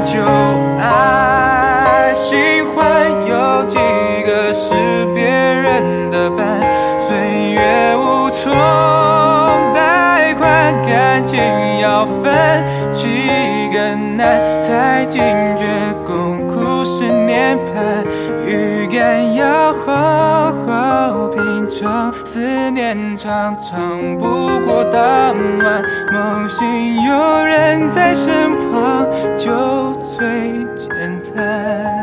旧爱，喜欢有几个是别人的伴，岁月无从贷款，感情要分期更难，才惊觉共苦10年半，预感要好好品尝，思念常常不过当晚，梦醒有人在身旁，就最简单。